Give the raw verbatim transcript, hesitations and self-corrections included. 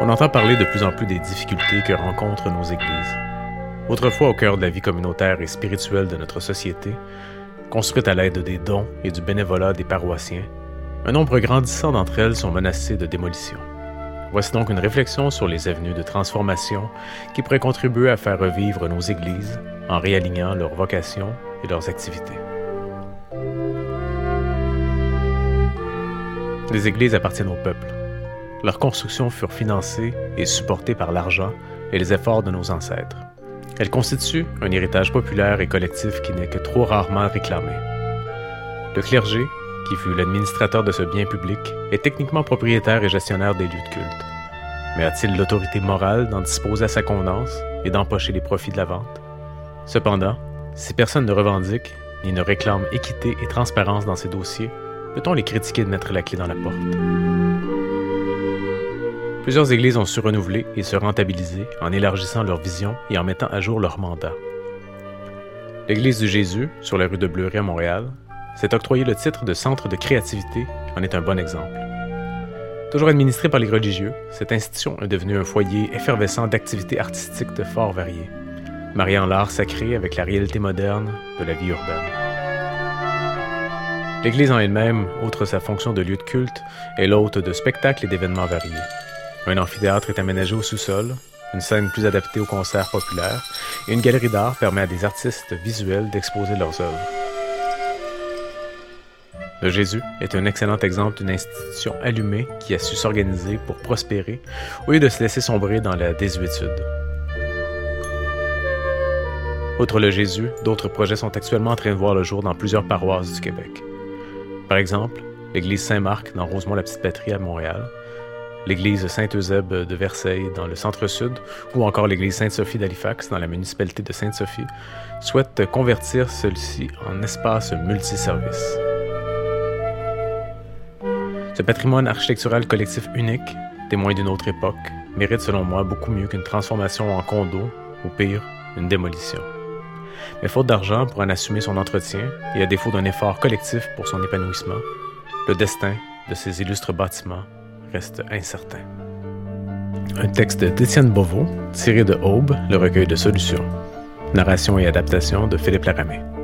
On entend parler de plus en plus des difficultés que rencontrent nos églises. Autrefois au cœur de la vie communautaire et spirituelle de notre société, construite à l'aide des dons et du bénévolat des paroissiens, un nombre grandissant d'entre elles sont menacées de démolition. Voici donc une réflexion sur les avenues de transformation qui pourraient contribuer à faire revivre nos églises en réalignant leurs vocations et leurs activités. Les églises appartiennent au peuple. Leurs constructions furent financées et supportées par l'argent et les efforts de nos ancêtres. Elles constituent un héritage populaire et collectif qui n'est que trop rarement réclamé. Le clergé, qui fut l'administrateur de ce bien public, est techniquement propriétaire et gestionnaire des lieux de culte. Mais a-t-il l'autorité morale d'en disposer à sa convenance et d'empocher les profits de la vente? Cependant, si personne ne revendique ni ne réclame équité et transparence dans ces dossiers, peut-on les critiquer de mettre la clé dans la porte? Plusieurs églises ont su renouveler et se rentabiliser en élargissant leur vision et en mettant à jour leur mandat. L'Église du Jésus, sur la rue de Bleury à Montréal, s'est octroyé le titre de centre de créativité en est un bon exemple. Toujours administrée par les religieux, cette institution est devenue un foyer effervescent d'activités artistiques de fort variées, mariant l'art sacré avec la réalité moderne de la vie urbaine. L'Église en elle-même, outre sa fonction de lieu de culte, est l'hôte de spectacles et d'événements variés. Un amphithéâtre est aménagé au sous-sol, une scène plus adaptée aux concerts populaires, et une galerie d'art permet à des artistes visuels d'exposer leurs œuvres. Le Jésus est un excellent exemple d'une institution allumée qui a su s'organiser pour prospérer au lieu de se laisser sombrer dans la désuétude. Outre le Jésus, d'autres projets sont actuellement en train de voir le jour dans plusieurs paroisses du Québec. Par exemple, l'église Saint-Marc dans Rosemont-la-Petite-Patrie à Montréal, l'église Saint-Eusèbe de Versailles dans le centre-sud ou encore l'église Sainte-Sophie d'Halifax dans la municipalité de Sainte-Sophie souhaitent convertir celle-ci en espace multiservice. Ce patrimoine architectural collectif unique, témoin d'une autre époque, mérite selon moi beaucoup mieux qu'une transformation en condo, ou pire, une démolition. Mais faute d'argent pour en assumer son entretien, et à défaut d'un effort collectif pour son épanouissement, le destin de ces illustres bâtiments reste incertain. Un texte d'Étienne Beauveau, tiré de Aube, le recueil de solutions. Narration et adaptation de Philippe Laramé.